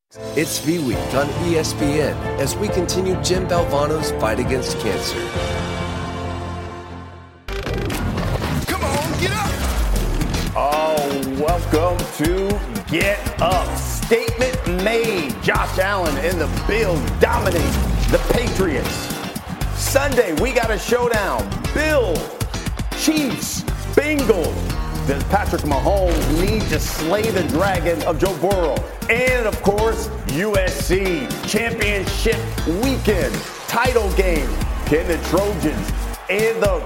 It's V-Week on ESPN as we continue Jim Valvano's fight against cancer. Come on, get up! Oh, welcome to Get Up. Statement made. Josh Allen and the Bills dominate the Patriots. Sunday, we got a showdown. Bills, Chiefs, Bengals. Does Patrick Mahomes need to slay the dragon of Joe Burrow? And, of course, USC Championship Weekend title game. Can the Trojans and the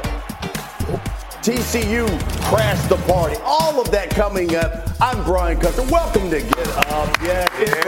TCU crash the party? All of that coming up. I'm Brian Custer. Welcome to Get Up. Yeah.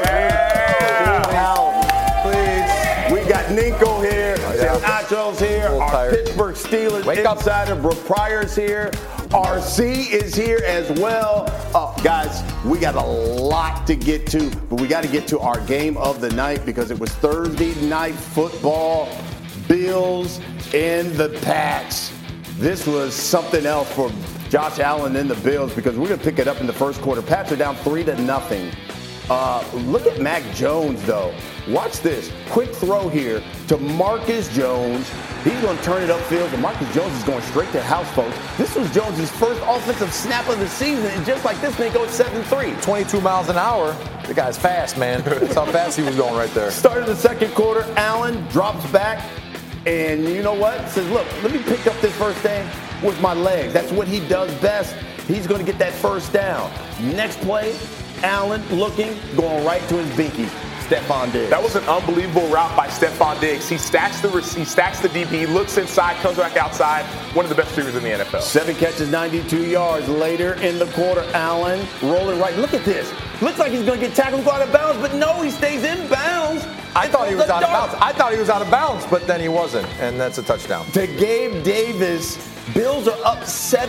Please. We got Ninko here. Nachos here. Our Pittsburgh Steelers insider, Brooke Pryor's here. RC is here as well. Guys, we got a lot to get to, but we got to get to our game of the night because it was Thursday night football. Bills and the Pats. This was something else for Josh Allen and the Bills because we're going to pick it up in the first quarter. Pats are down 3-0. Look at Mac Jones, though. Watch this. Quick throw here to Marcus Jones. He's going to turn it upfield, and Marcus Jones is going straight to house, folks. This was Jones' first offensive snap of the season, and just like this thing goes 7-3. 22 miles an hour. The guy's fast, man. That's how fast he was going right there. Started the second quarter. Allen drops back, and you know what? Says, look, let me pick up this first down with my legs. That's what he does best. He's going to get that first down. Next play, Allen looking, going right to his binky. Stefon Diggs. That was an unbelievable route by Stefon Diggs. He stacks the DB, looks inside, comes back outside. One of the best receivers in the NFL. 7 catches, 92 yards. Later in the quarter, Allen rolling right. Look at this. Looks like he's going to get tackled, go out of bounds, but no, he stays in bounds. I thought he was out of bounds. I thought he was out of bounds, but then he wasn't, and that's a touchdown. To Gabe Davis, Bills are up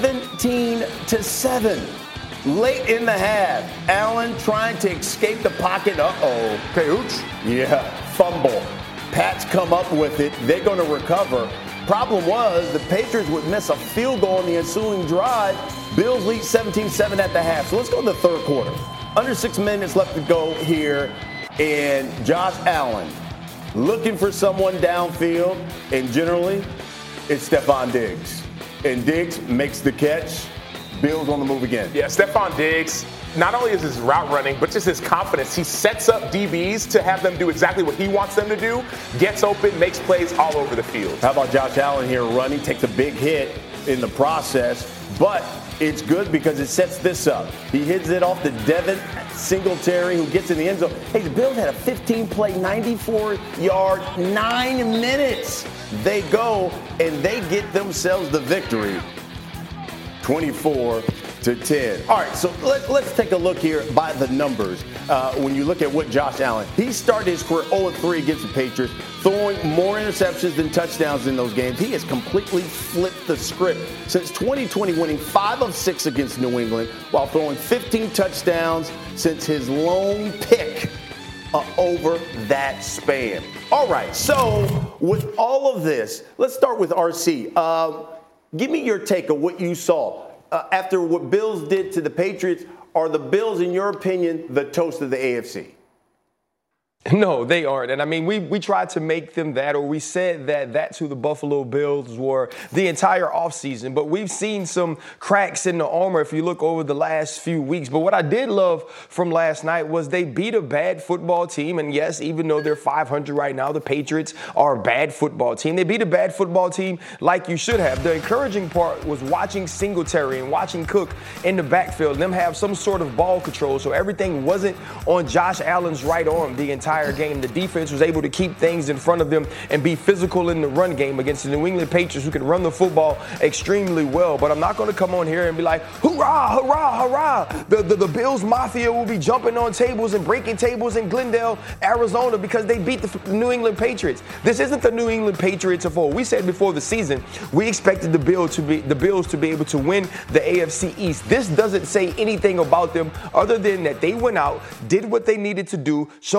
17-7. Late in the half, Allen trying to escape the pocket. Uh-oh. Pooch. Yeah, fumble. Pats come up with it. They're going to recover. Problem was the Patriots would miss a field goal in the ensuing drive. Bills lead 17-7 at the half. So let's go to the third quarter. Under 6 minutes left to go here. And Josh Allen looking for someone downfield. And generally, it's Stefon Diggs. And Diggs makes the catch. Bills on the move again. Yeah, Stefon Diggs, not only is his route running, but just his confidence. He sets up DBs to have them do exactly what he wants them to do, gets open, makes plays all over the field. How about Josh Allen here running, takes a big hit in the process, but it's good because it sets this up. He hits it off to Devin Singletary, who gets in the end zone. Hey, the Bills had a 15-play, 94-yard, 9 minutes. They go, and they get themselves the victory. 24-10. All right, so let's take a look here by the numbers. When you look at what Josh Allen, he started his career 0-3 against the Patriots, throwing more interceptions than touchdowns in those games. He has completely flipped the script since 2020, winning 5 of 6 against New England, while throwing 15 touchdowns since his lone pick over that span. All right, so with all of this, let's start with RC. Give me your take of what you saw. After what Bills did to the Patriots, are the Bills, in your opinion, the toast of the AFC? No, they aren't. And I mean, we tried to make them that, or we said that that's who the Buffalo Bills were the entire offseason. But we've seen some cracks in the armor if you look over the last few weeks. But what I did love from last night was they beat a bad football team. And yes, even though they're 500 right now, the Patriots are a bad football team. They beat a bad football team like you should have. The encouraging part was watching Singletary and watching Cook in the backfield, them have some sort of ball control. So everything wasn't on Josh Allen's right arm the entire game. The defense was able to keep things in front of them and be physical in the run game against the New England Patriots, who can run the football extremely well. But I'm not going to come on here and be like, hurrah, hurrah, hurrah. The Bills Mafia will be jumping on tables and breaking tables in Glendale, Arizona, because they beat the New England Patriots. This isn't the New England Patriots of old. We said before the season we expected the Bills to be able to win the AFC East. This doesn't say anything about them other than that they went out, did what they needed to do. Sean McDermott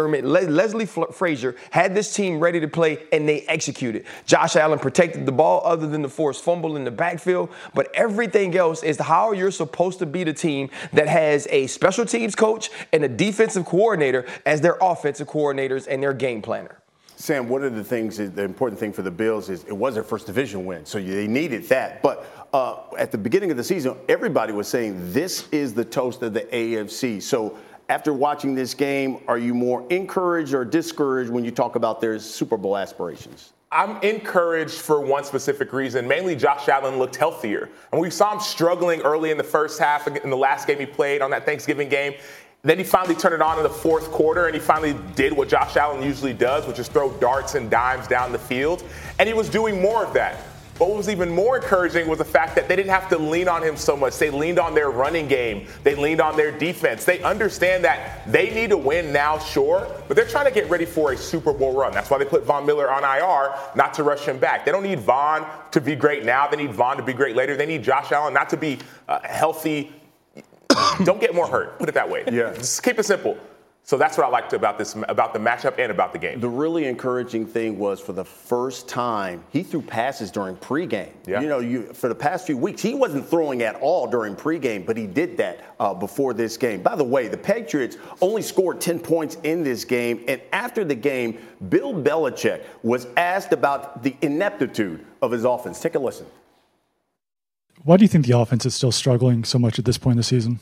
McDermott, Leslie Frazier had this team ready to play, and they executed. Josh Allen protected the ball other than the forced fumble in the backfield, but everything else is how you're supposed to beat a team that has a special teams coach and a defensive coordinator as their offensive coordinators and their game planner. Sam, one of the things, the important thing for the Bills is it was their first division win, so they needed that. But at the beginning of the season, everybody was saying this is the toast of the AFC. So after watching this game, are you more encouraged or discouraged when you talk about their Super Bowl aspirations? I'm encouraged for one specific reason. Mainly Josh Allen looked healthier. And we saw him struggling early in the first half in the last game he played on that Thanksgiving game. Then he finally turned it on in the fourth quarter, and he finally did what Josh Allen usually does, which is throw darts and dimes down the field. And he was doing more of that. But what was even more encouraging was the fact that they didn't have to lean on him so much. They leaned on their running game. They leaned on their defense. They understand that they need to win now, sure, but they're trying to get ready for a Super Bowl run. That's why they put Von Miller on IR, not to rush him back. They don't need Von to be great now. They need Von to be great later. They need Josh Allen not to be healthy. Don't get more hurt. Put it that way. Yeah. Just keep it simple. So that's what I liked about this, about the matchup and about the game. The really encouraging thing was for the first time, he threw passes during pregame. Yeah. You know, for the past few weeks, he wasn't throwing at all during pregame, but he did that before this game. By the way, the Patriots only scored 10 points in this game, and after the game, Bill Belichick was asked about the ineptitude of his offense. Take a listen. Why do you think the offense is still struggling so much at this point in the season?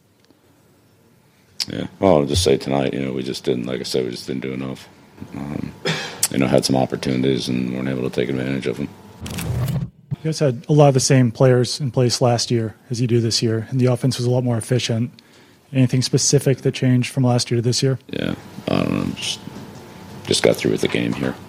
Yeah, well, I'll just say tonight, we just didn't, like I said, we just didn't do enough. Had some opportunities and weren't able to take advantage of them. You guys had a lot of the same players in place last year as you do this year, and the offense was a lot more efficient. Anything specific that changed from last year to this year? Yeah, I don't know, just got through with the game here.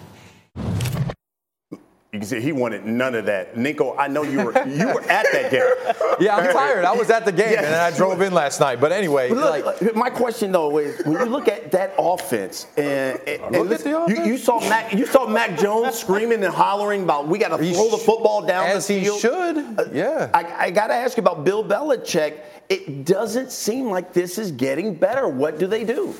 You can see he wanted none of that. Nico, I know you were at that game. Yeah, I'm tired. I was at the game, and then I drove in last night. But anyway. But look, my question, though, is when you look at that offense, you saw Mac Jones screaming and hollering about we got to throw the football down the field. As he should, yeah. I got to ask you about Bill Belichick. It doesn't seem like this is getting better. What do they do?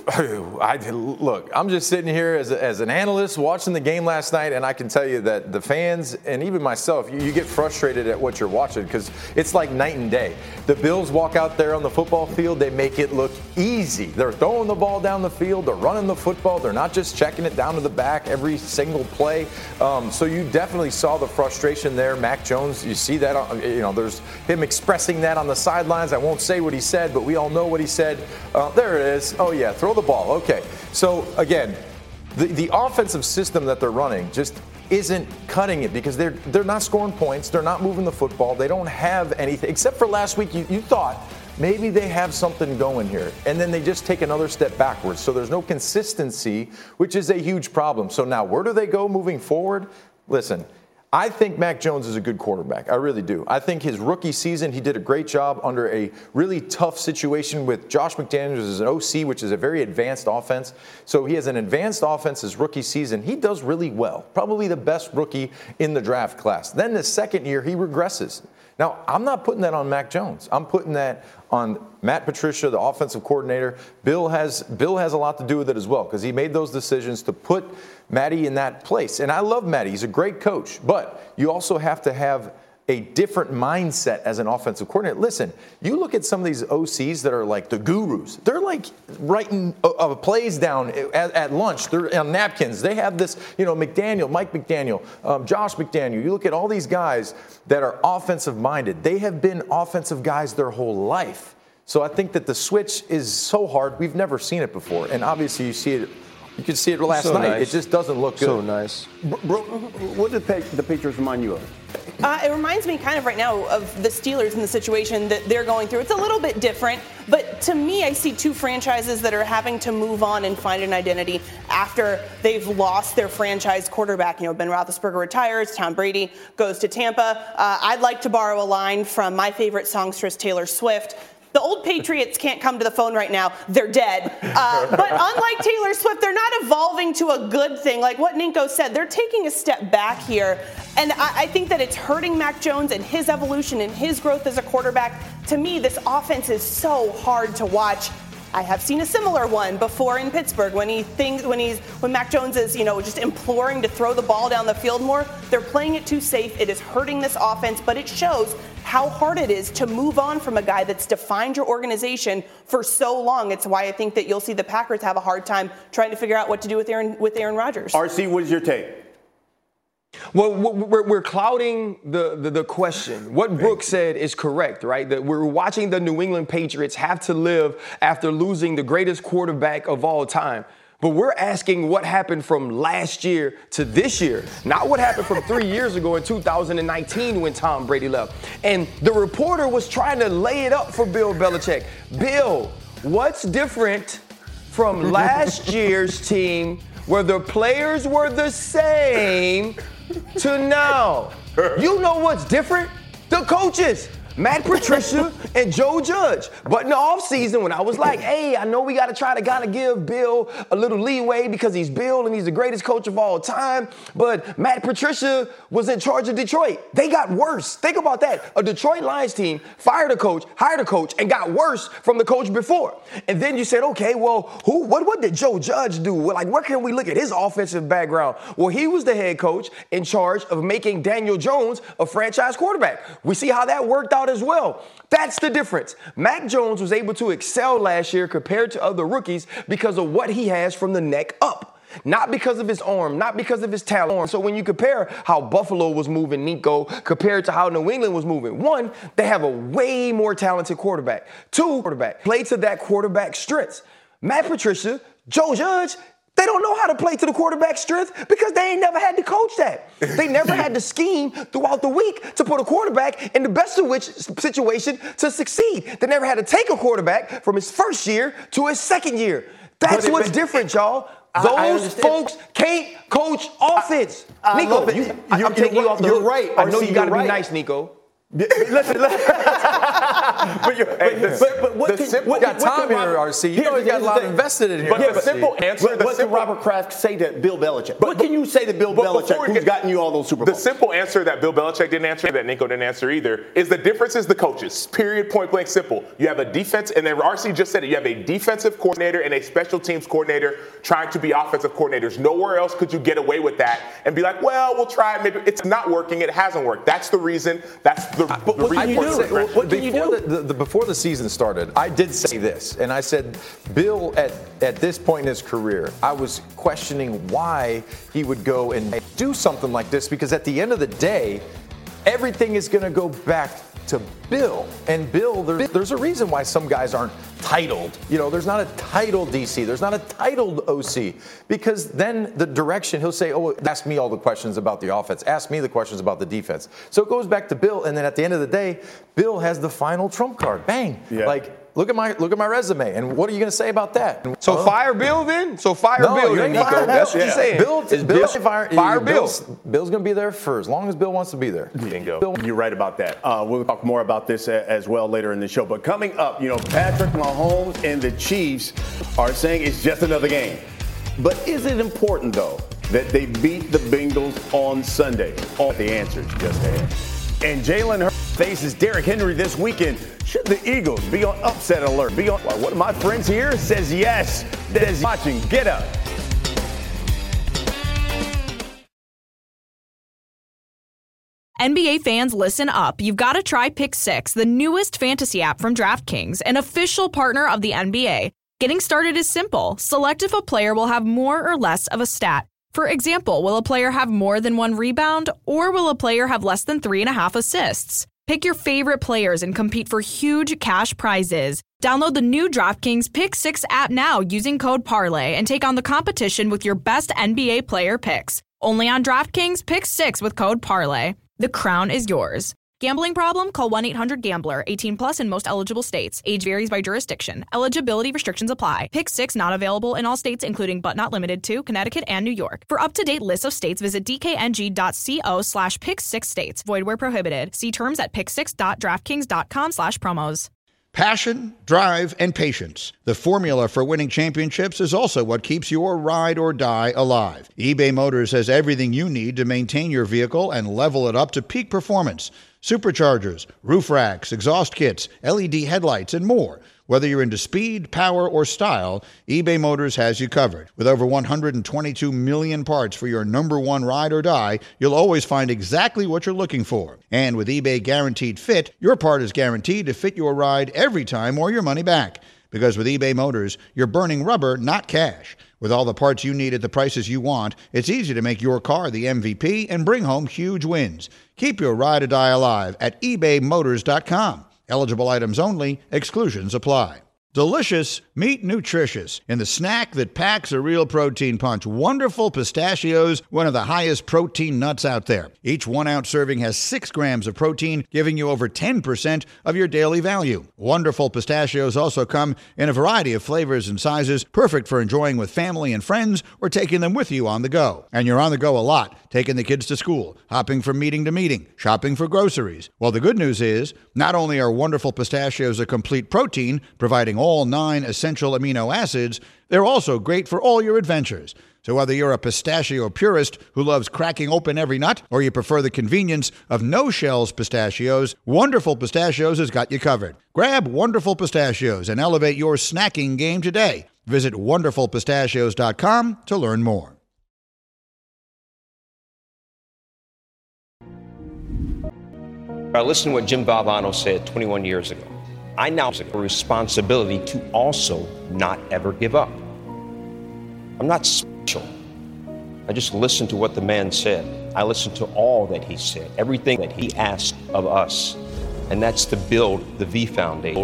Look, I'm just sitting here as an analyst watching the game last night, and I can tell you that the fans and even myself, you get frustrated at what you're watching because it's like night and day. The Bills walk out there on the football field, they make it look easy. They're throwing the ball down the field, they're running the football, they're not just checking it down to the back every single play. So you definitely saw the frustration there. Mac Jones, you see that, there's him expressing that on the sidelines. I won't say what he said, but we all know what he said. There it is. Oh, yeah, throw the ball. Okay. So, again, the offensive system that they're running just isn't cutting it because they're not scoring points. They're not moving the football. They don't have anything. Except for last week, you thought maybe they have something going here. And then they just take another step backwards. So there's no consistency, which is a huge problem. So now where do they go moving forward? Listen, I think Mac Jones is a good quarterback. I really do. I think his rookie season, he did a great job under a really tough situation with Josh McDaniels as an OC, which is a very advanced offense. So he has an advanced offense his rookie season. He does really well. Probably the best rookie in the draft class. Then the second year, he regresses. Now, I'm not putting that on Mac Jones. I'm putting that on Matt Patricia, the offensive coordinator. Bill has a lot to do with it as well because he made those decisions to put Matty in that place. And I love Matty. He's a great coach. But you also have to have a different mindset as an offensive coordinator. Listen, you look at some of these OCs that are like the gurus. They're like writing plays down at lunch. They're on napkins. They have this, Mike McDaniel, Josh McDaniel. You look at all these guys that are offensive minded. They have been offensive guys their whole life. So I think that the switch is so hard. We've never seen it before. And obviously you see it. You could see it last night. Nice. It just doesn't look good. So nice. Brooke, what did the Patriots remind you of? It reminds me kind of right now of the Steelers and the situation that they're going through. It's a little bit different, but to me, I see two franchises that are having to move on and find an identity after they've lost their franchise quarterback. Ben Roethlisberger retires, Tom Brady goes to Tampa. I'd like to borrow a line from my favorite songstress, Taylor Swift. The old Patriots can't come to the phone right now. They're dead. But unlike Taylor Swift, they're not evolving to a good thing. Like what Ninko said, they're taking a step back here. And I think that it's hurting Mac Jones and his evolution and his growth as a quarterback. To me, this offense is so hard to watch. I have seen a similar one before in Pittsburgh when Mac Jones is, just imploring to throw the ball down the field more. They're playing it too safe. It is hurting this offense, but it shows how hard it is to move on from a guy that's defined your organization for so long. It's why I think that you'll see the Packers have a hard time trying to figure out what to do with Aaron Rodgers. RC, what is your take? Well, we're clouding the question. What Brooks said is correct, right? That we're watching the New England Patriots have to live after losing the greatest quarterback of all time. But we're asking what happened from last year to this year, not what happened from 3 years ago in 2019 when Tom Brady left. And the reporter was trying to lay it up for Bill Belichick. Bill, what's different from last year's team where the players were the same to now? You know what's different? The coaches. Matt Patricia and Joe Judge. But in the offseason, when I was like, hey, I know we got to try to give Bill a little leeway because he's Bill and he's the greatest coach of all time. But Matt Patricia was in charge of Detroit. They got worse. Think about that. A Detroit Lions team fired a coach, hired a coach, and got worse from the coach before. And then you said, okay, well, what did Joe Judge do? Well, where can we look at his offensive background? Well, he was the head coach in charge of making Daniel Jones a franchise quarterback. We see how that worked out as well. That's the difference. Mac Jones was able to excel last year compared to other rookies because of what he has from the neck up. Not because of his arm, not because of his talent. So when you compare how Buffalo was moving, Nico, compared to how New England was moving, one, they have a way more talented quarterback. Two, play to that quarterback's strengths. Matt Patricia, Joe Judge, they don't know how to play to the quarterback's strength because they ain't never had to coach that. They never had to scheme throughout the week to put a quarterback in the best of which situation to succeed. They never had to take a quarterback from his first year to his second year. That's what's different, y'all. Those folks can't coach offense. Nico, I'm taking you off the hook. You're right. I know you got to be nice, Nico. Listen. But what got Tom here, RC? You know he got a lot invested in here. But the simple answer. What can Robert Kraft say to Bill Belichick? What can you say to Bill Belichick, who's gotten you all those Super Bowls? The simple answer that Bill Belichick didn't answer, that Nico didn't answer either, is the difference is the coaches. Period. Point blank. Simple. You have a defense, and then RC just said it. You have a defensive coordinator and a special teams coordinator trying to be offensive coordinators. Nowhere else could you get away with that and be like, well, we'll try it. Maybe it's not working. It hasn't worked. That's the reason. That's the what can you do? Before the season started, I did say this, and I said, Bill, at this point in his career, I was questioning why he would go and do something like this, because at the end of the day, everything is going to go back to Bill. And Bill, there's a reason why some guys aren't titled. There's not a titled DC. There's not a titled OC. Because then the direction, he'll say, oh, ask me all the questions about the offense. Ask me the questions about the defense. So it goes back to Bill. And then at the end of the day, Bill has the final trump card. Bang. Yeah. Look at my resume, and what are you going to say about that? So fire Bill then? So fire Bill then, Nico. That's what you're saying. Fire Bill. Bill's going to be there for as long as Bill wants to be there. Bingo. You're right about that. We'll talk more about this as well later in the show. But coming up, Patrick Mahomes and the Chiefs are saying it's just another game. But is it important, though, that they beat the Bengals on Sunday? All the answers just ahead. And Jalen Hurts faces Derrick Henry this weekend. Should the Eagles be on upset alert? One of my friends here says yes. That is watching. Get up. NBA fans, listen up. You've got to try Pick 6, the newest fantasy app from DraftKings, an official partner of the NBA. Getting started is simple. Select if a player will have more or less of a stat. For example, will a player have more than 1 rebound, or will a player have less than 3.5 assists? Pick your favorite players and compete for huge cash prizes. Download the new DraftKings Pick 6 app now using code PARLAY and take on the competition with your best NBA player picks. Only on DraftKings Pick 6 with code PARLAY. The crown is yours. Gambling problem? Call 1-800-GAMBLER. 18 plus in most eligible states. Age varies by jurisdiction. Eligibility restrictions apply. Pick 6 not available in all states, including but not limited to Connecticut and New York. For up-to-date lists of states, visit dkng.co/pick6states. Void where prohibited. See terms at pick6.draftkings.com/promos. Passion, drive, and patience. The formula for winning championships is also what keeps your ride or die alive. eBay Motors has everything you need to maintain your vehicle and level it up to peak performance. Superchargers, roof racks, exhaust kits, LED headlights, and more. Whether you're into speed, power, or style, eBay Motors has you covered. With over 122 million parts for your number one ride or die, you'll always find exactly what you're looking for. And with eBay Guaranteed Fit, your part is guaranteed to fit your ride every time or your money back. Because with eBay Motors, you're burning rubber, not cash. With all the parts you need at the prices you want, it's easy to make your car the MVP and bring home huge wins. Keep your ride or die alive at ebaymotors.com. Eligible items only. Exclusions apply. Delicious, meet nutritious. In the snack that packs a real protein punch, Wonderful Pistachios, one of the highest protein nuts out there. Each 1 ounce serving has 6 grams of protein, giving you over 10% of your daily value. Wonderful Pistachios also come in a variety of flavors and sizes, perfect for enjoying with family and friends or taking them with you on the go. And you're on the go a lot, taking the kids to school, hopping from meeting to meeting, shopping for groceries. Well, the good news is, not only are Wonderful Pistachios a complete protein, providing all 9 essential amino acids, they're also great for all your adventures. So whether you're a pistachio purist who loves cracking open every nut, or you prefer the convenience of no-shells pistachios, Wonderful Pistachios has got you covered. Grab Wonderful Pistachios and elevate your snacking game today. Visit wonderfulpistachios.com to learn more. I listened to what Jim Valvano said 21 years ago. I now have a responsibility to also not ever give up. I'm not special. I just listened to what the man said. I listened to all that he said, everything that he asked of us, and that's to build the V Foundation.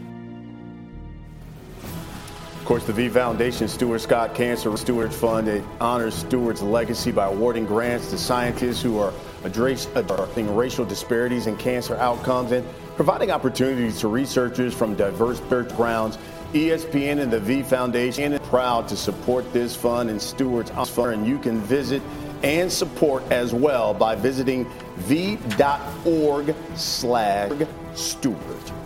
Of course, the V Foundation, Stuart Scott Cancer Steward Fund, it honors Stewart's legacy by awarding grants to scientists who are addressing racial disparities in cancer outcomes and providing opportunities to researchers from diverse backgrounds. ESPN and the V Foundation are proud to support this fund and Stewart's fund, and you can visit and support as well by visiting v.org/Stewart.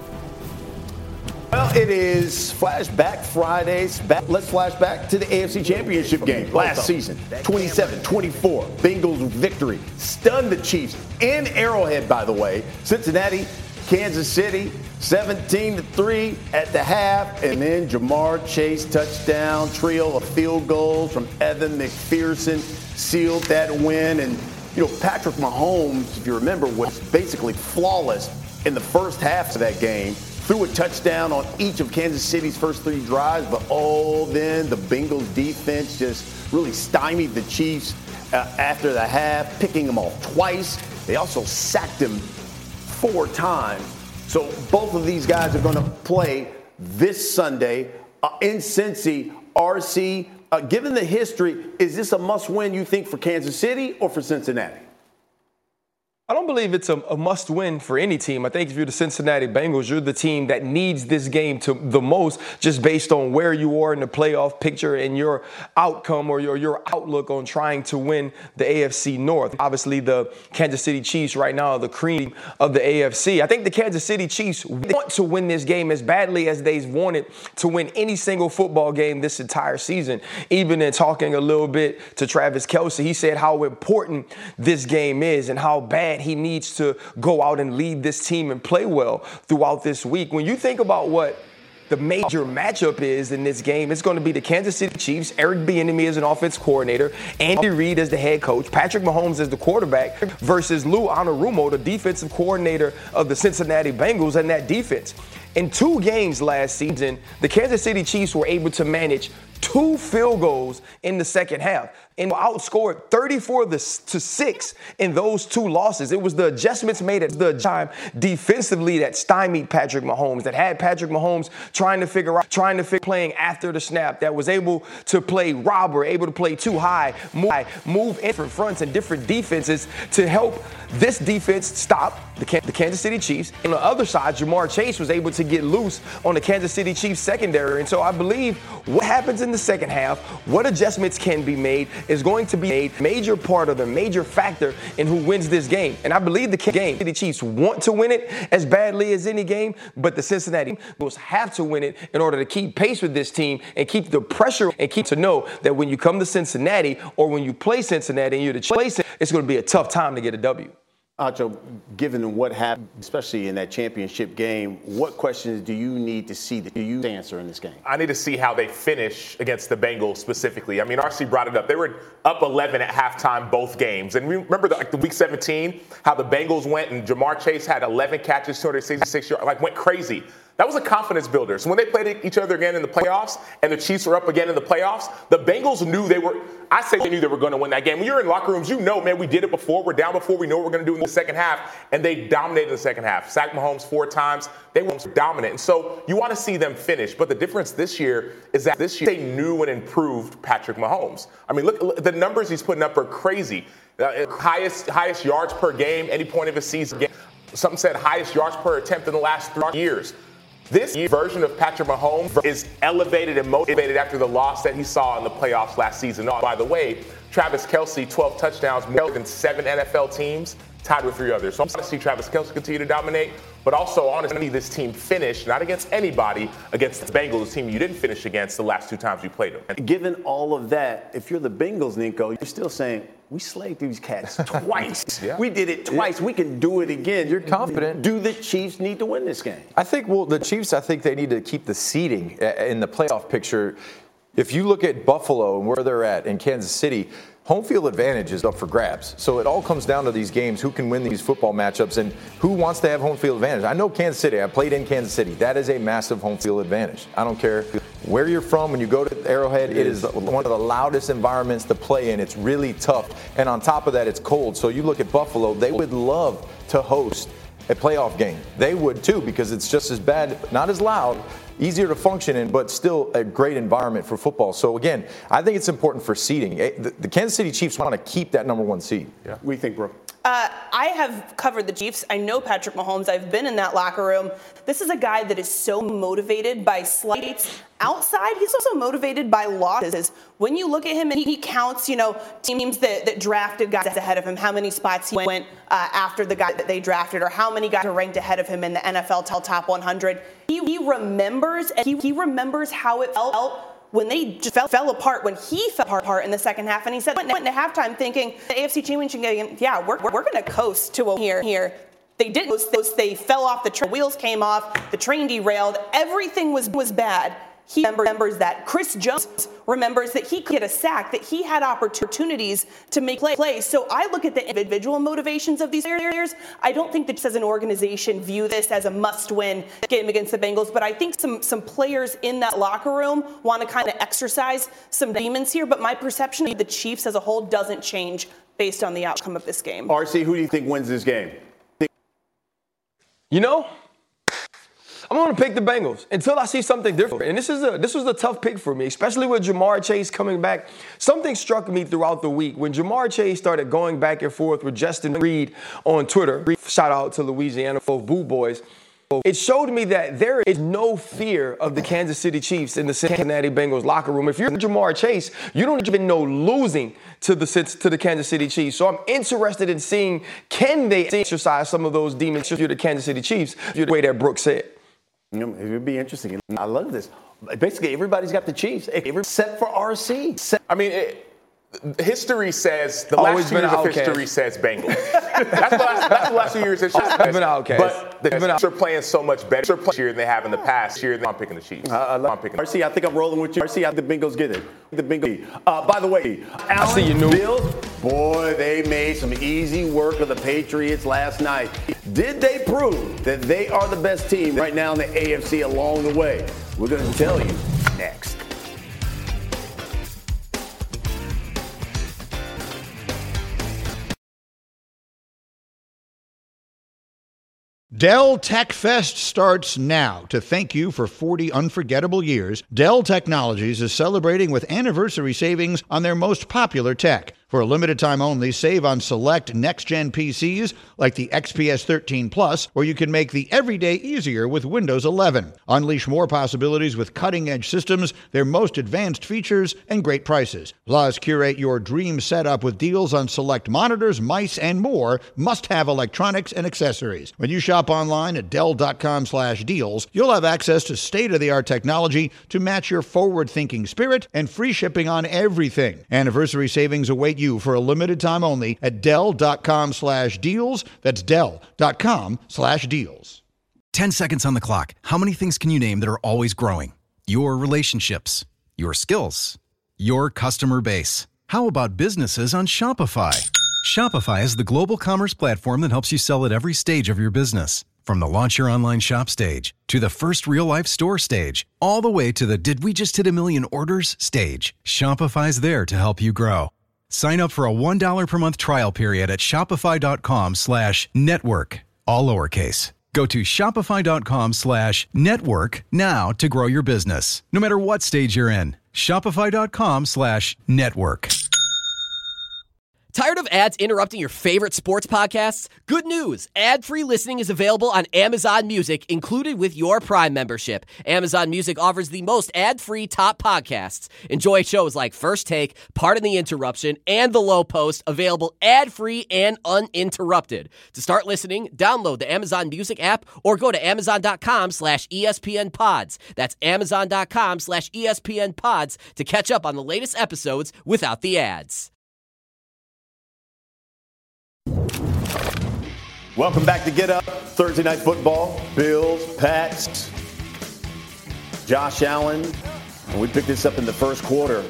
Well, it is Flashback Fridays. Let's flash back to the AFC Championship game last season. 27-24. Bengals victory. Stunned the Chiefs in Arrowhead, by the way. Cincinnati, Kansas City, 17-3 at the half. And then Jamar Chase touchdown. Trio of field goals from Evan McPherson sealed that win. And, you know, Patrick Mahomes, if you remember, was basically flawless in the first half of that game. Threw a touchdown on each of Kansas City's first 3 drives, but then the Bengals defense just really stymied the Chiefs after the half, picking them off twice. They also sacked them 4 times. So both of these guys are going to play this Sunday in Cincy. RC, given the history, is this a must-win, you think, for Kansas City or for Cincinnati? I don't believe it's a must-win for any team. I think if you're the Cincinnati Bengals, you're the team that needs this game the most, just based on where you are in the playoff picture and your outcome or your outlook on trying to win the AFC North. Obviously, the Kansas City Chiefs right now are the cream of the AFC. I think the Kansas City Chiefs want to win this game as badly as they've wanted to win any single football game this entire season. Even in talking a little bit to Travis Kelce, he said how important this game is and how bad he needs to go out and lead this team and play well throughout this week. When you think about what the major matchup is in this game, it's going to be the Kansas City Chiefs, Eric Bieniemy as an offense coordinator, Andy Reid as the head coach, Patrick Mahomes as the quarterback, versus Lou Anarumo, the defensive coordinator of the Cincinnati Bengals, and that defense. In 2 games last season, the Kansas City Chiefs were able to manage 2 field goals in the second half and outscored 34-6 in those 2 losses. It was the adjustments made at the time defensively that stymied Patrick Mahomes, that had Patrick Mahomes trying to figure playing after the snap, that was able to play robber, able to play too high, move in different fronts and different defenses to help this defense stop the Kansas City Chiefs. On the other side, Jamar Chase was able to get loose on the Kansas City Chiefs secondary. And so I believe what happens in the second half, what adjustments can be made, is going to be a major part of the major factor in who wins this game. And I believe the City Chiefs want to win it as badly as any game, but the Cincinnati Bengals have to win it in order to keep pace with this team and keep the pressure and keep to know that when you come to Cincinnati or when you play Cincinnati and you're the Chiefs, it's going to be a tough time to get a W. Acho, given what happened, especially in that championship game, what questions do you need to see that you answer in this game? I need to see how they finish against the Bengals specifically. I mean, RC brought it up. They were up 11 at halftime both games. And remember the week 17, how the Bengals went and Jamar Chase had 11 catches, 266 yards, went crazy. That was a confidence builder. So when they played each other again in the playoffs and the Chiefs were up again in the playoffs, the Bengals knew they were going to win that game. When you're in locker rooms, you know, man, we did it before. We're down before. We know what we're going to do in the second half. And they dominated in the second half. Sacked Mahomes 4 times. They were dominant. And so you want to see them finish. But the difference this year is that this year they knew and improved Patrick Mahomes. I mean, look, the numbers he's putting up are crazy. Highest yards per game, any point of a season. Something said highest yards per attempt in the last 3 years. This version of Patrick Mahomes is elevated and motivated after the loss that he saw in the playoffs last season. Oh, by the way, Travis Kelce, 12 touchdowns, more than 7 NFL teams, tied with 3 others. So I'm going to see Travis Kelce continue to dominate, but also I want to see this team finish, not against anybody, against the Bengals, a team you didn't finish against the last 2 times you played them. And given all of that, if you're the Bengals, Nico, you're still saying, we slayed these cats twice. Yeah. We did it twice. We can do it again. You're confident. Do the Chiefs need to win this game? I think, the Chiefs, I think they need to keep the seeding in the playoff picture. If you look at Buffalo and where they're at in Kansas City, home field advantage is up for grabs. So it all comes down to these games, who can win these football matchups and who wants to have home field advantage. I know Kansas City. I played in Kansas City. That is a massive home field advantage. I don't care where you're from. When you go to Arrowhead, it is one of the loudest environments to play in. It's really tough. And on top of that, it's cold. So you look at Buffalo, they would love to host a playoff game. They would too, because it's just as bad, not as loud, easier to function in, but still a great environment for football. So again, I think it's important for seeding. The Kansas City Chiefs want to keep that number 1 seed. Yeah. What do you think, Brooke? I have covered the Chiefs. I know Patrick Mahomes. I've been in that locker room. This is a guy that is so motivated by slights outside. He's also motivated by losses. When you look at him and he counts, teams that drafted guys ahead of him, how many spots he went after the guy that they drafted, or how many guys are ranked ahead of him in the NFL top 100. He remembers, and he remembers how it felt when they just fell apart, when he fell apart in the second half. And he said, went into halftime thinking, the AFC Championship game, yeah, we're going to coast to a here. They didn't. They fell off the train. Wheels came off. The train derailed. Everything was bad. He remembers that. Chris Jones remembers that he could get a sack, that he had opportunities to make plays. So I look at the individual motivations of these players. I don't think that just as an organization view this as a must-win game against the Bengals, but I think some players in that locker room want to kind of exercise some demons here. But my perception of the Chiefs as a whole doesn't change based on the outcome of this game. RC, who do you think wins this game? I'm going to pick the Bengals until I see something different. And this was a tough pick for me, especially with Jamar Chase coming back. Something struck me throughout the week when Jamar Chase started going back and forth with Justin Reed on Twitter. Shout out to Louisiana for Boo Boys. It showed me that there is no fear of the Kansas City Chiefs in the Cincinnati Bengals locker room. If you're Jamar Chase, you don't even know losing to the Kansas City Chiefs. So I'm interested in seeing, can they exercise some of those demons if you're the Kansas City Chiefs, the way that Brooke said. It would be interesting. I love this. Basically, everybody's got the Chiefs, except for RC. I mean, history says, the last 2 years of history says Bengals. That's the last 2 years of history. I've been outcast. But the Chiefs are playing so much better this year than they have in the past. This year, I'm picking the Chiefs. RC, I think I'm rolling with you. RC, I think the Bengals get it. By the way, Allen Bills, boy, they made some easy work of the Patriots last night. Did they prove that they are the best team right now in the AFC along the way? We're going to tell you next. Dell Tech Fest starts now. To thank you for 40 unforgettable years, Dell Technologies is celebrating with anniversary savings on their most popular tech. For a limited time only, save on select next-gen PCs like the XPS 13 Plus, or you can make the everyday easier with Windows 11. Unleash more possibilities with cutting-edge systems, their most advanced features, and great prices. Plus, curate your dream setup with deals on select monitors, mice, and more must-have electronics and accessories. When you shop online at Dell.com/deals, you'll have access to state-of-the-art technology to match your forward-thinking spirit and free shipping on everything. Anniversary savings await you for a limited time only at Dell.com/deals. That's Dell.com/deals. 10 seconds on the clock. How many things can you name that are always growing? Your relationships, your skills, your customer base. How about businesses on Shopify? Shopify is the global commerce platform that helps you sell at every stage of your business. From the launch your online shop stage, to the first real-life store stage, all the way to the did we just hit a million orders stage. Shopify's there to help you grow. Sign up for a $1 per month trial period at shopify.com/network, all lowercase. Go to shopify.com/network now to grow your business, no matter what stage you're in. Shopify.com/network. Tired of ads interrupting your favorite sports podcasts? Good news! Ad-free listening is available on Amazon Music, included with your Prime membership. Amazon Music offers the most ad-free top podcasts. Enjoy shows like First Take, Pardon the Interruption, and The Low Post, available ad-free and uninterrupted. To start listening, download the Amazon Music app or go to amazon.com/ESPN Pods. That's amazon.com/ESPN Pods to catch up on the latest episodes without the ads. Welcome back to Get Up. Thursday Night Football. Bills, Pats, Josh Allen. And we picked this up in the first quarter.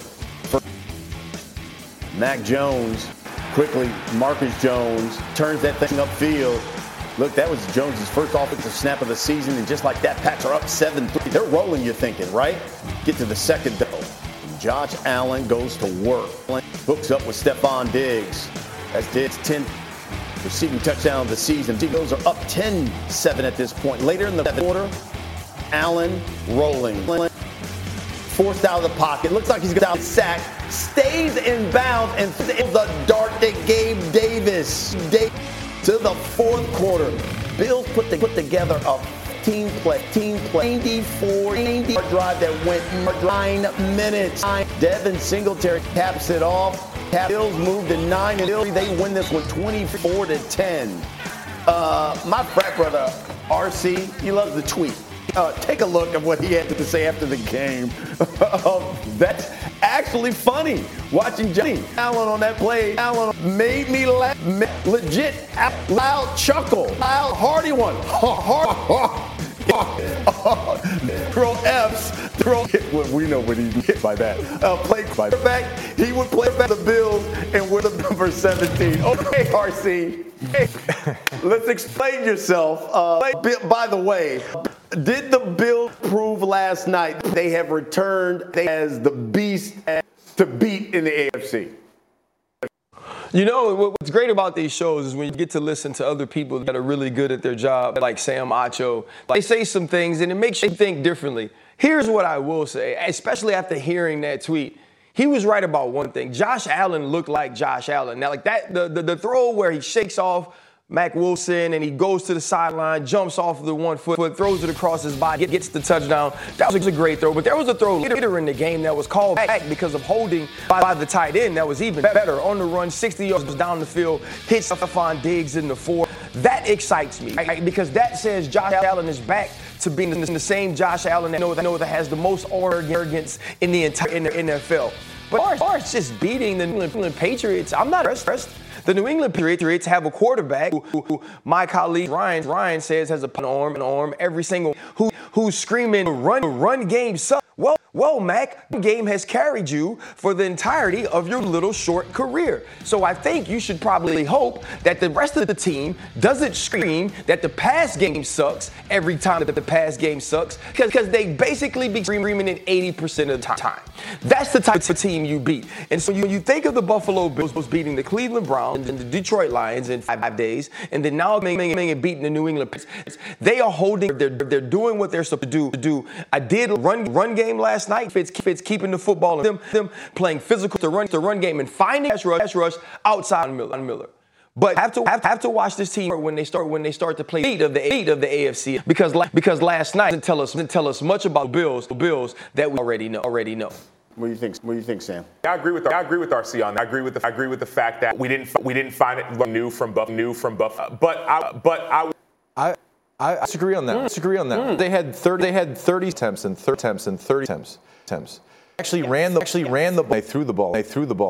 Mac Jones, quickly, Marcus Jones turns that thing upfield. Look, that was Jones' first offensive snap of the season, and just like that, Pats are up 7-3. They're rolling, you're thinking, right? Get to the second though. Josh Allen goes to work. Hooks up with Stephon Diggs. That's Diggs' 10th receiving touchdown of the season. The Eagles are up 10-7 at this point. Later in the quarter, Allen rolling. Forced out of the pocket. Looks like he's got a sack. Stays in bounds and the dart that Gabe Davis. To the fourth quarter. Bills put together a team play. 94 drive that went 9 minutes. Devin Singletary caps it off. Bills move to 9, and they win this one 24-10. My frat brother, RC, he loves to tweet. Take a look at what he had to say after the game. That's actually funny. Watching Johnny Allen on that play, Allen made me laugh. Legit, loud chuckle. Loud, hearty one. Throw F's. We know what he hit by that. Play quarterback. He would play back the Bills and with the number 17. Okay, RC. Hey, let's explain yourself. By the way, did the Bills prove last night they have returned as the beast to beat in the AFC? You know, what's great about these shows is when you get to listen to other people that are really good at their job, like Sam Acho. They say some things, and it makes you think differently. Here's what I will say, especially after hearing that tweet. He was right about one thing. Josh Allen looked like Josh Allen. Now, like that, the throw where he shakes off Mac Wilson and he goes to the sideline, jumps off of the 1 foot, throws it across his body, gets the touchdown. That was a great throw. But there was a throw later in the game that was called back because of holding by the tight end that was even better. On the run, 60 yards down the field, hits Stephon Diggs in the 4. That excites me, right? Because that says Josh Allen is back to being the same Josh Allen that has the most arrogance in the entire NFL. But as far as just beating the New England Patriots, I'm not impressed. The New England Patriots have a quarterback who my colleague Ryan says has an arm every single who's screaming run game sucks. Well, Mac, the game has carried you for the entirety of your little short career. So I think you should probably hope that the rest of the team doesn't scream that the pass game sucks every time that the pass game sucks, because they basically be screaming it 80% of the time. That's the type of team you beat. And so you think of the Buffalo Bills beating the Cleveland Browns and the Detroit Lions in 5 days, and then now beating the New England Patriots. They are holding, they're doing what they're supposed to do. I did a run game last night. Fitz keeping the football and them playing physical to run game and finding pass rush outside on Miller. But have to watch this team when they start to play eight of the AFC because last night didn't tell us much about the Bills that we already know. What do you think, Sam? I agree with RC on that. I agree with the fact that we didn't find it new from Buffalo. But I disagree on that. They had 30 attempts and 30 attempts. actually ran the ball. They threw the ball.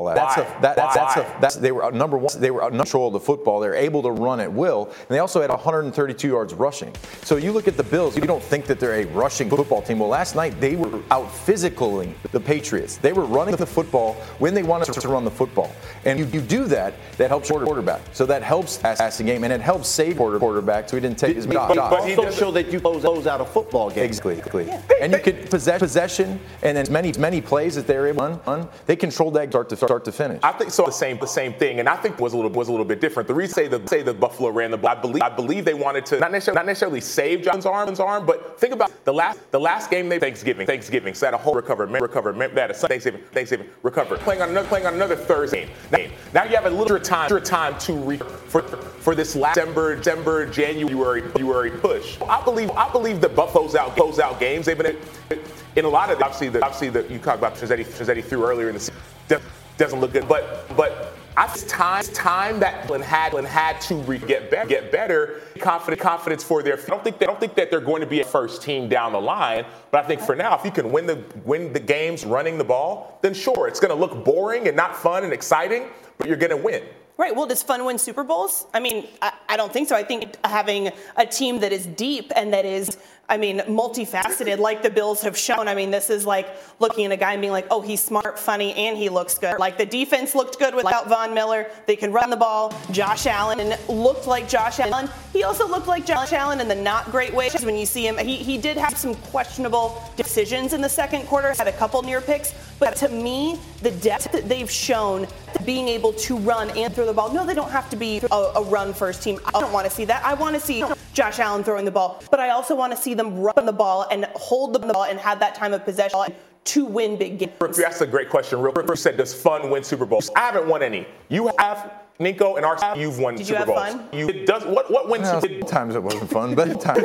They were number one. They were in control of the football. They were able to run at will, and they also had 132 yards rushing. So you look at the Bills. You don't think that they're a rushing football team. Well, last night they were out physicaling the Patriots. They were running the football when they wanted to run the football, and you do that. That helps your quarterback. So that helps passing game, and it helps save quarterback so he didn't take his shot. But he also show that you close out a football game. Exactly. Yeah. And you could possession, and as many plays that they're able to run, they controlled that start to finish. I think so. The same thing, and I think was a little bit different. The reason say the Buffalo ran the ball, I believe they wanted to not necessarily save John's arm, but think about the last game they Thanksgiving. So that a whole recover. That a Thanksgiving recover. Playing on another Thursday game. Now you have a little time to for this last December, January push. I believe the Buffalo's close out games. They've been in a lot of obviously the you talked about Trezzetti threw earlier in the season doesn't look good, but I think it's time that Glenn had to get better, confidence for their. I don't think that they're going to be a first team down the line, but I think for now, if you can win the games running the ball, then sure, it's going to look boring and not fun and exciting, but you're going to win. Right. Well, does fun win Super Bowls? I mean, I don't think so. I think having a team that is deep and that is, multifaceted, like the Bills have shown. This is like looking at a guy and being like, oh, he's smart, funny, and he looks good. Like the defense looked good without Von Miller. They can run the ball. Josh Allen looked like Josh Allen. He also looked like Josh Allen in the not great ways. When you see him, he did have some questionable decisions in the second quarter, had a couple near picks. But to me, the depth that they've shown, being able to run and throw the ball. No, they don't have to be a run-first team. I don't want to see that. I want to see Josh Allen throwing the ball. But I also want to see them run the ball and hold the ball and have that time of possession to win big games. That's a great question. Real quick, you said, does fun win Super Bowls? I haven't won any. You have, Nico, and our you've won Super Bowls. Did you have fun? What wins Super Bowls? Times it wasn't fun, but when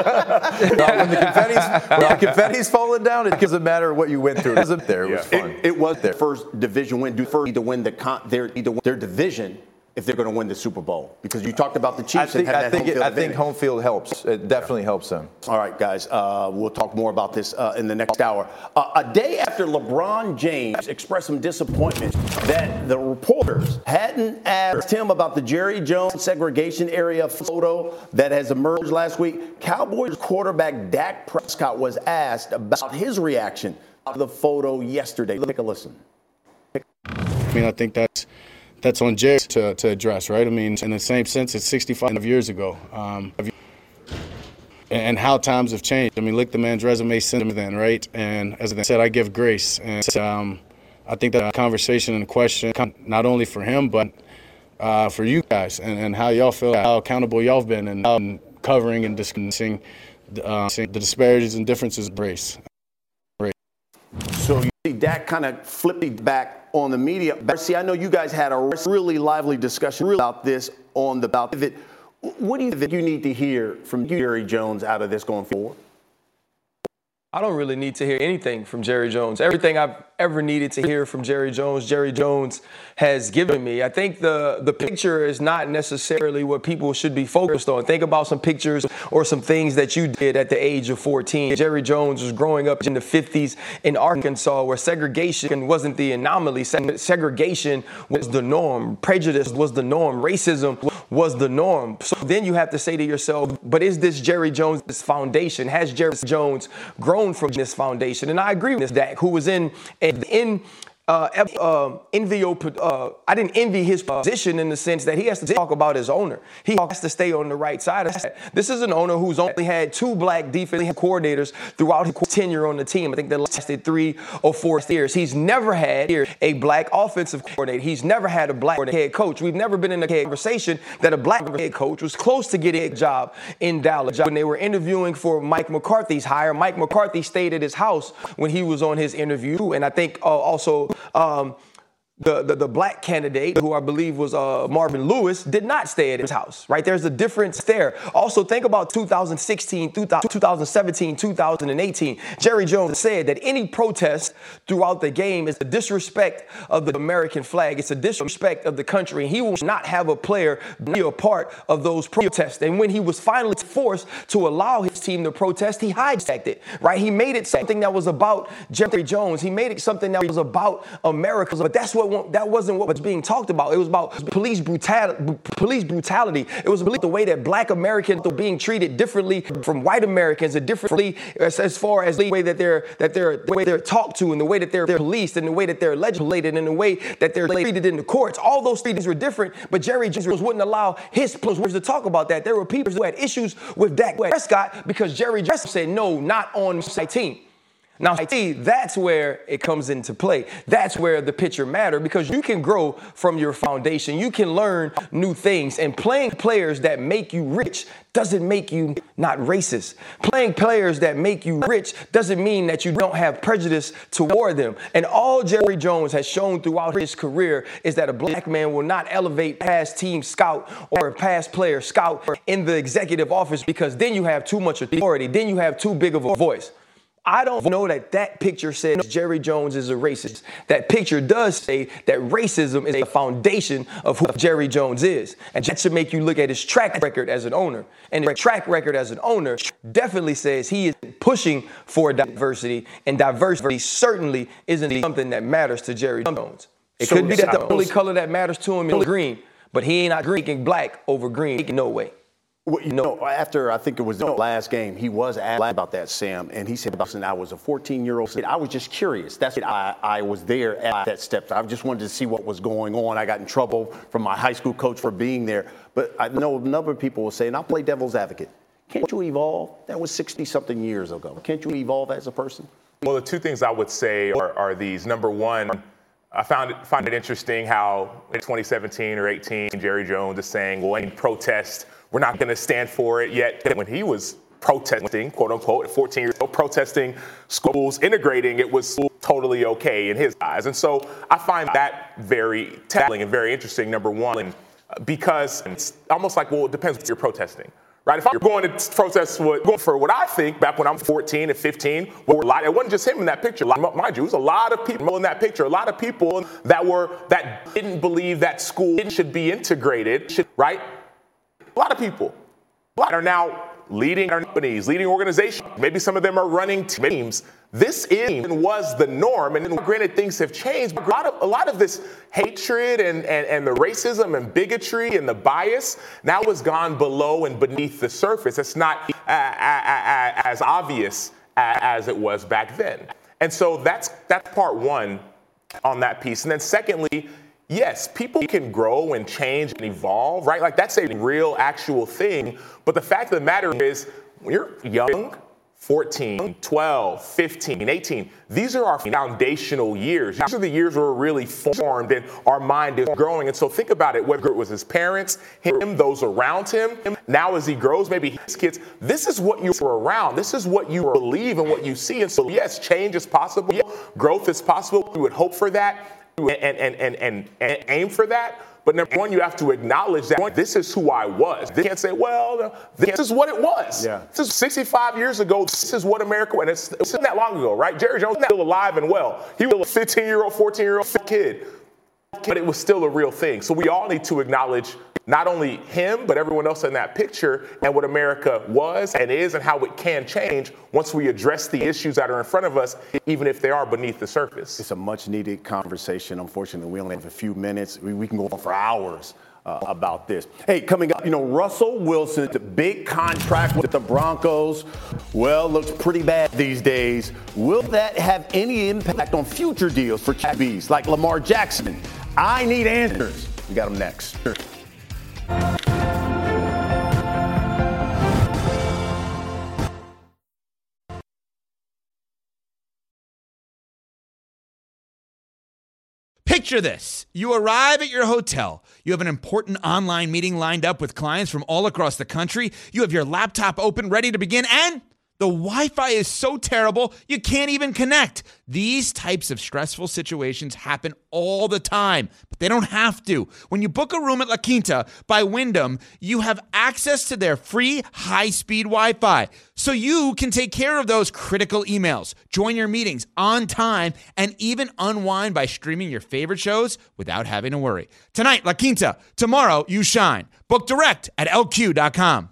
the confetti's falling down, it doesn't matter what you went through. It wasn't there. It was fun. It was their first division win. Do first to win their division if they're going to win the Super Bowl? Because you talked about the Chiefs. I think home field helps. It definitely helps them. All right, guys. We'll talk more about this in the next hour. A day after LeBron James expressed some disappointment that the reporters hadn't asked him about the Jerry Jones segregation area photo that has emerged last week, Cowboys quarterback Dak Prescott was asked about his reaction to the photo yesterday. Let's take a listen. I think that's on Jerry to address, right? In the same sense, it's 65 years ago. And how times have changed. look at the man's resume since then, right? And as I said, I give grace. And I think that conversation and question, not only for him, but for you guys and how y'all feel, how accountable y'all have been and covering and discussing the disparities and differences of race. So you see Dak kind of flipped it back on the media. See, I know you guys had a really lively discussion about this about it. What do you think you need to hear from Jerry Jones out of this going forward? I don't really need to hear anything from Jerry Jones. Everything I've ever needed to hear from Jerry Jones has given me. I think the picture is not necessarily what people should be focused on. Think about some pictures or some things that you did at the age of 14. Jerry Jones was growing up in the 50s in Arkansas where segregation wasn't the anomaly. Segregation was the norm. Prejudice was the norm. Racism was the norm. So then you have to say to yourself, but is this Jerry Jones' foundation? Has Jerry Jones grown from this foundation? And I agree with this Dak, who was I didn't envy his position in the sense that he has to talk about his owner. He has to stay on the right side of that. This is an owner who's only had 2 black defensive coordinators throughout his tenure on the team. I think that lasted 3 or 4 years. He's never had a black offensive coordinator. He's never had a black head coach. We've never been in a conversation that a black head coach was close to getting a job in Dallas. When they were interviewing for Mike McCarthy's hire, Mike McCarthy stayed at his house when he was on his interview. And I think also The black candidate, who I believe was Marvin Lewis, did not stay at his house, right? There's a difference there. Also, think about 2016, 2017, 2018. Jerry Jones said that any protest throughout the game is a disrespect of the American flag. It's a disrespect of the country. And he will not have a player be a part of those protests. And when he was finally forced to allow his team to protest, he hijacked it, right? He made it something that was about Jerry Jones. He made it something that was about America. But that wasn't what was being talked about. It was about police brutality. It was the way that black Americans were being treated differently from white Americans, and differently as far as the way that they're talked to, and the way that they're policed, and the way that they're legislated, and the way that they're treated in the courts. All those things were different, but Jerry Jones wouldn't allow his players to talk about that. There were people who had issues with Dak Prescott because Jerry Jones said, no, not on my team. Now, see, that's where it comes into play. That's where the picture matters, because you can grow from your foundation. You can learn new things. And playing players that make you rich doesn't make you not racist. Playing players that make you rich doesn't mean that you don't have prejudice toward them. And all Jerry Jones has shown throughout his career is that a black man will not elevate past team scout or past player scout in the executive office, because then you have too much authority. Then you have too big of a voice. I don't know that picture says Jerry Jones is a racist. That picture does say that racism is the foundation of who Jerry Jones is. And that should make you look at his track record as an owner. And his track record as an owner definitely says he is pushing for diversity, and diversity certainly isn't something that matters to Jerry Jones. It could be that the only color that matters to him is green, but he ain't not drinking black over green. No way. Well, after I think it was the last game, he was asked about that, Sam, and he said, "Listen, I was a 14-year-old kid. I was just curious. That's it. I was there at that step. I just wanted to see what was going on. I got in trouble from my high school coach for being there. But I know a number of people will say, and I'll play devil's advocate, can't you evolve? That was 60-something years ago. Can't you evolve as a person?" Well, the two things I would say are these. Number one, I find it interesting how in 2017 or 18, Jerry Jones is saying, well, any protest, we're not going to stand for it yet. When he was protesting, quote unquote, at 14 years old, protesting schools integrating, it was totally okay in his eyes. And so I find that very telling and very interesting, number one, because it's almost like, well, it depends what you're protesting. Right? If I'm going to protest for what I think back when I'm 14 and 15, it wasn't just him in that picture. Mind you, it was a lot of people in that picture, a lot of people that didn't believe that school should be integrated, right? A lot of people are now leading companies, leading organizations. Maybe some of them are running teams. This was the norm, and granted, things have changed. But a lot of this hatred and the racism and bigotry and the bias now has gone below and beneath the surface. It's not as obvious as it was back then. And so that's part one on that piece. And then secondly, yes, people can grow and change and evolve, right? Like, that's a real, actual thing. But the fact of the matter is, when you're young, 14, 12, 15, 18, these are our foundational years. These are the years where we're really formed and our mind is growing. And so think about it, whether it was his parents, him, those around him, now as he grows, maybe his kids, this is what you were around. This is what you believe and what you see. And so, yes, change is possible. Growth is possible. We would hope for that. And aim for that. But number one, you have to acknowledge that this is who I was. They can't say, well, this is what it was. Yeah. This is 65 years ago. This is what America was. And it wasn't that long ago, right? Jerry Jones is still alive and well. He was a 15-year-old, 14-year-old kid. But it was still a real thing. So we all need to acknowledge not only him, but everyone else in that picture, and what America was and is and how it can change once we address the issues that are in front of us, even if they are beneath the surface. It's a much needed conversation. Unfortunately, we only have a few minutes. We can go on for hours about this. Hey, coming up, Russell Wilson's big contract with the Broncos, well, looks pretty bad these days. Will that have any impact on future deals for QBs like Lamar Jackson? I need answers. We got them next. Picture this. You arrive at your hotel. You have an important online meeting lined up with clients from all across the country. You have your laptop open, ready to begin, and The Wi-Fi is so terrible, you can't even connect. These types of stressful situations happen all the time, but they don't have to. When you book a room at La Quinta by Wyndham, you have access to their free high-speed Wi-Fi, so you can take care of those critical emails, join your meetings on time, and even unwind by streaming your favorite shows without having to worry. Tonight, La Quinta. Tomorrow, you shine. Book direct at lq.com.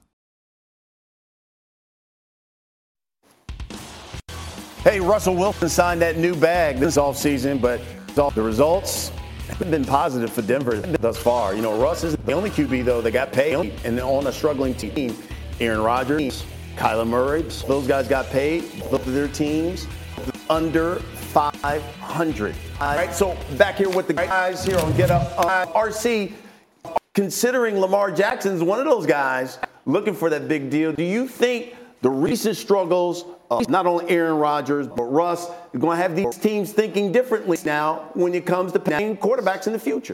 Hey, Russell Wilson signed that new bag this offseason, but the results haven't been positive for Denver thus far. You know, Russ is the only QB, though, that got paid, and on a struggling team. Aaron Rodgers, Kyler Murray, those guys got paid. Both of their teams under 500. All right, so back here with the guys here on Get Up. RC, considering Lamar Jackson's one of those guys looking for that big deal, do you think the recent struggles of not only Aaron Rodgers, but Russ, are going to have these teams thinking differently now when it comes to playing quarterbacks in the future?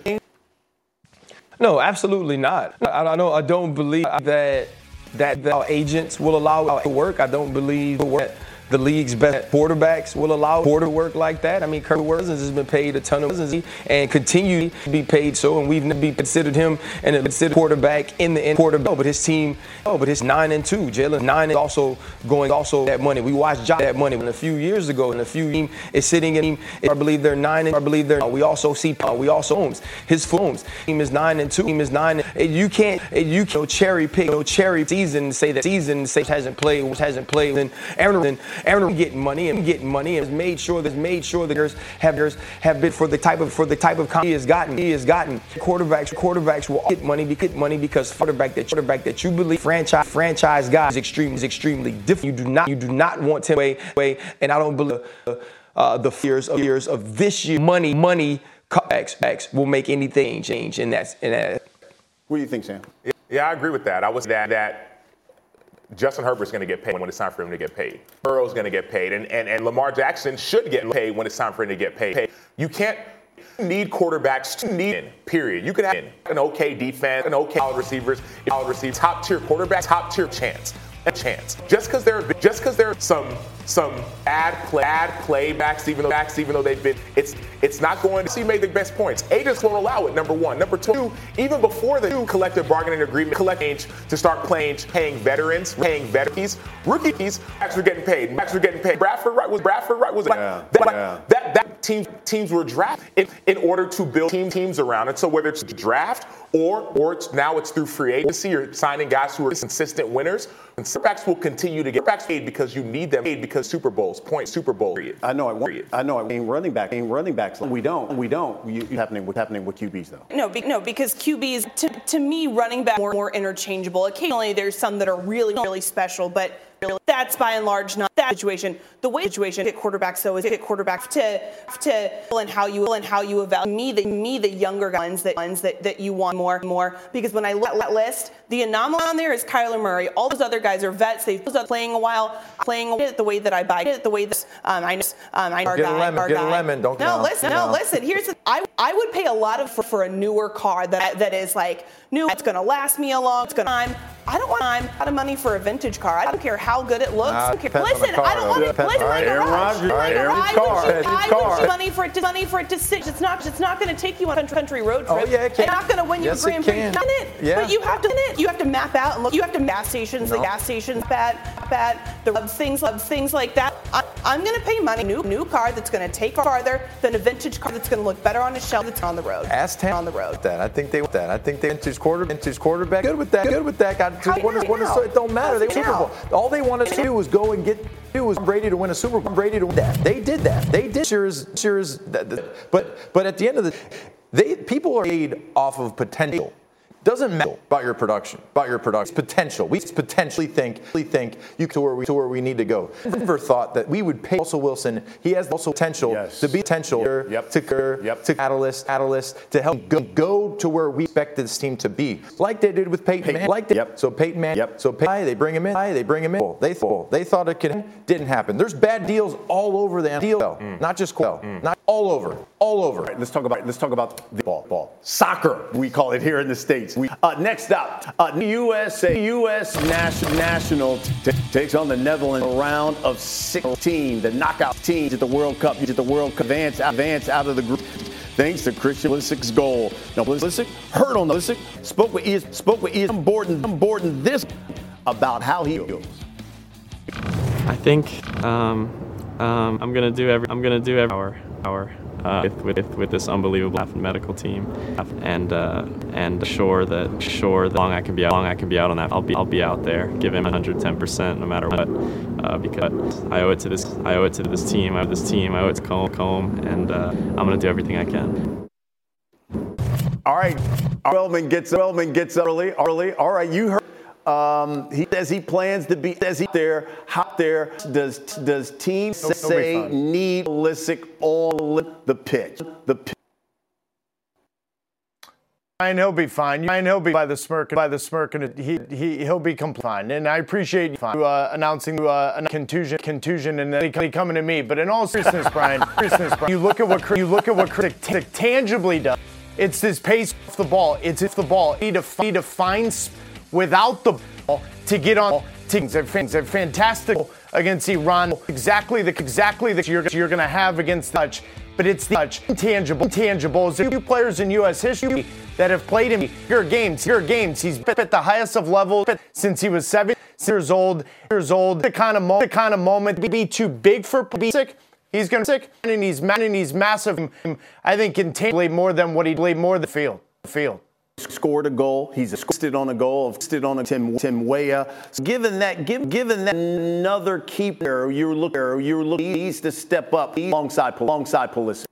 No, absolutely not. I don't believe that our agents will allow it to work. I don't believe that the league's best quarterbacks will allow quarter work like that. I mean, Kirk Cousins has been paid a ton of money and continue to be paid so, and we've never considered him and considered quarterback in the quarterback. But his team, but his 9-2. Jalen 9 is also going that money. We watched Josh that money a few years ago, and a few team is sitting in. I believe they're 9. I believe they're. We also see Holmes. His Holmes team is 9-2. Team is 9. You can't cherry pick season and say that season hasn't played. And Aaron getting money and has made sure that have been for the type of he has gotten. Quarterbacks will get money because quarterback that you believe franchise guy is extremely different. You do not want to away, and I don't believe the fears of this year money X will make anything change in that. What do you think, Sam? Yeah, I agree with that. I was that Justin Herbert's going to get paid when it's time for him to get paid. Burrow's going to get paid. And Lamar Jackson should get paid when it's time for him to get paid. You can't need quarterbacks to need, period. You can have an okay defense, an okay receivers, top tier quarterbacks, top tier chance. Just because there are some bad playbacks, even though they've been, it's not going to see made the best points. Agents won't allow it, number one. Number two, even before the new collective bargaining agreement to start paying veterans, rookies actually getting paid. Bradford Wright was that teams were drafted in order to build teams around it. So whether it's draft or it's through free agency, you're signing guys who are consistent winners. And quarterbacks will continue to get paid because you need them paid because Super Bowls. Period. I know. I mean, running backs. We don't. What's happening with QBs though? No, because QBs to me running back more interchangeable. Occasionally there's some that are really special, but that's by and large not that situation. The way situation get quarterbacks though is get quarterbacks to and how you evaluate me the younger ones that you want more because when I look at that list, the anomaly on there is Kyler Murray. All those other guys are vets. They've been playing a while, the way that I buy it, the way this I know get a lemon. Don't listen. Here's I would pay a lot for a newer car that is like new. It's going to last me a long time. I don't want a lot of money for a vintage car. I don't care how good it looks. I don't want it. Listen, like a Rodgers. I would money for it to sit. It's not going to take you on a country road trip. Oh yeah, it can. It's not going to win you a Grand Prix. Yeah. But you have to map out and look. You have to gas stations. The gas stations bad. The things like that. I'm going to pay money new car that's going to take farther than a vintage car that's going to look better on a shelf that's on the road. Ask Tam on the road. I think they vintage quarterback. Good with that. It don't matter. They were Super Bowl. All they wanted to do was go and get Brady to win a Super Bowl. Brady to win that. They did that. Sure as. But at the end of the, people are paid off of potential. Doesn't matter about your production, potential. We potentially think you to where we need to go. Never thought that we would pay Russell Wilson. He has also potential to be to catalyst to help go to where we expect this team to be, like they did with Peyton Manning. So Peyton Manning. So they bring him in. They thought it could. Didn't happen. There's bad deals all over the NFL, not just not all over. Right, let's talk about the ball. Soccer, we call it here in the States. Next up, U.S. national takes on the Netherlands in a round of 16. The knockout teams at the World Cup advance out of the group thanks to Christian Pulisic's goal. Now, Pulisic heard on Pulisic spoke with Ian Borden this about how he feels. I think I'm gonna do every hour with this unbelievable medical team, and sure that long I can be out on that. I'll be out there, give him 110% no matter what, because I owe it to this team. I owe it to Comb, and I'm gonna do everything I can. All right, Wellman gets up early. All right, you heard. He says he plans to be there. How there does team say need Pulisic on the pitch? And he'll be fine. And he'll be by the smirk, and he'll be compliant. And I appreciate you announcing a contusion, and then coming to me. But in all seriousness, Brian, you look at what Chris tangibly does. It's this pace off the ball. It's the ball. He defines without the ball to get on. They're fantastic against Iran. Exactly the you're going to have against the Dutch. But it's the intangibles. There are few players in U.S. history that have played in bigger games. He's been at the highest of levels since he was 7 years old. The kind of moment to be too big for Pulisic. He's going to be sick, and he's massive. I think intensely more than what he played more the field. Scored a goal. He's assisted on a goal. Assisted on a Tim Weah. Given that another keeper, you're looking. He needs to step up alongside Pulisic.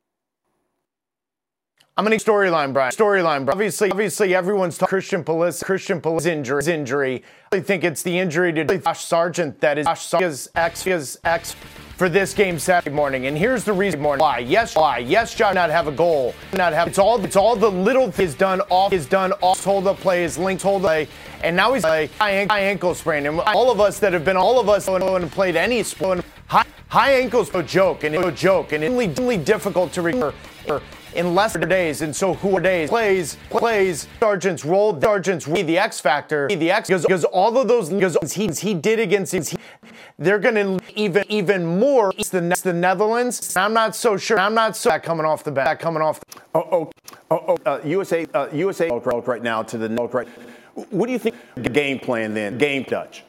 I'm going to storyline, Brian. Obviously, everyone's talking Christian Pulisic injury. I think it's the injury to Josh Sargent that is Josh's ex for this game Saturday morning. And here's the reason why. Yes, Josh not have a goal. It's all the little things done off. Hold up play, his linked hold play, and now he's high ankle sprain. And all of us and played any sport, high ankles no joke, and really difficult to recover in less days. And so who plays Sargent's role, the X factor, because all of those he did against him. They're going to even more the Netherlands. I'm not so sure coming off the bat. USA right now to the north. Right. What do you think the game plan then? Dutch.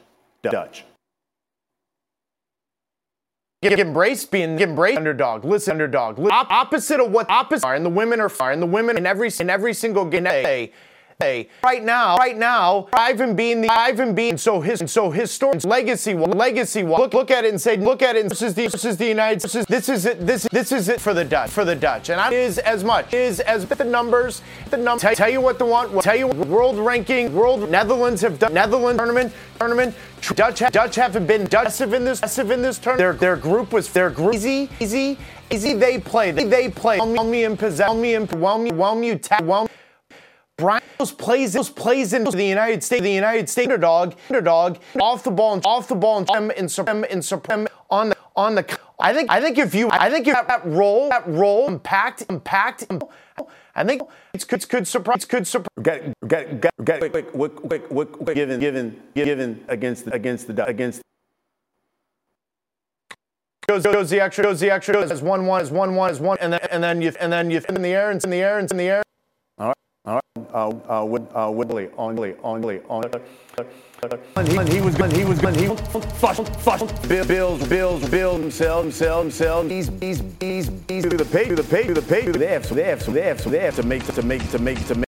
Embrace underdog. Listen, underdog. Opposite of what opposite are, and the women in every single game. Right now, Ivan being so his story, legacy. Look at it and say, this is the United States. This is it for the Dutch, and it is as the numbers. Tell you what world ranking, Netherlands have done. Netherlands tournament. Dutch haven't been aggressive in this tournament. Their group was easy. They play. While me. Brian plays into the United States underdog off the ball and supreme on the. I think if you that role impact. I think it's good surprise. Given against goes the extra as 1-1 and then you in the air. All right. Whitley on. He was build themselves. He's to the pay. They have to